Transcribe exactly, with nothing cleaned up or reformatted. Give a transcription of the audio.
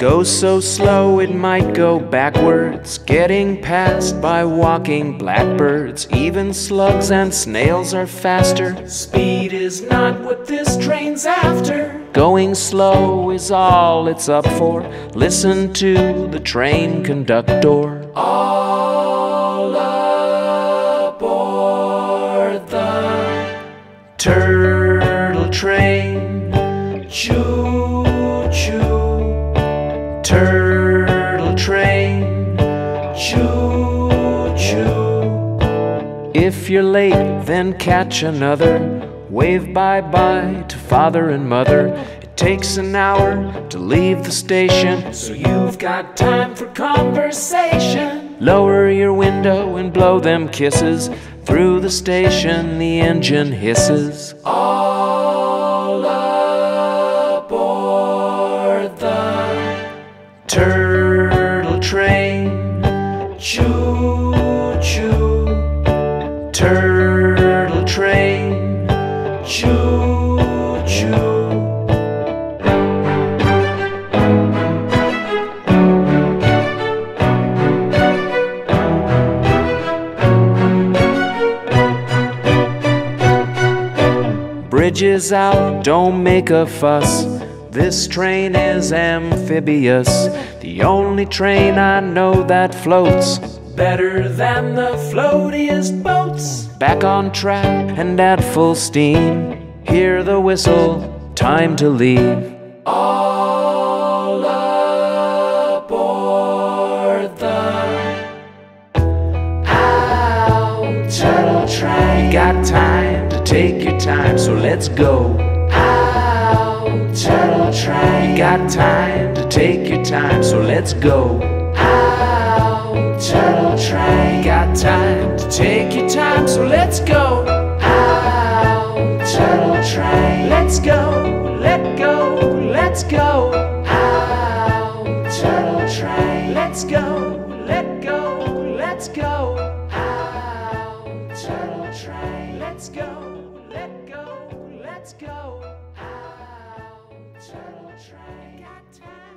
goes so slow it might go backwards, getting passed by walking blackbirds. Even slugs and snails are faster. Speed is not what this train's after. Going slow is all it's up for. Listen to the train conductor. All aboard the turtle train. Choo-choo, turtle train. Choo-choo. If you're late, then catch another. Wave bye-bye to father and mother. It takes an hour to leave the station, so you've got time for conversation. Lower your window and blow them kisses. Through the station the engine hisses. All aboard the turtle train. Choo-choo, turtle train. Choo-choo. Bridges out, don't make a fuss. This train is amphibious. The only train I know that floats better than the floatiest boats. Back on track and at full steam. Hear the whistle, time to leave. All aboard the ow, turtle train. You got time to take your time, so let's go. Ow, turtle train. You got time to take your time, so let's go. Ow, turtle train. You got time to take your time, so let's go. Ow, turtle train. Let's go, let go, let's go. Ow, turtle train. Let's go, let go, let's go. Ow, turtle train. Let's go, let go, let's go. Ow, turtle train. Got time.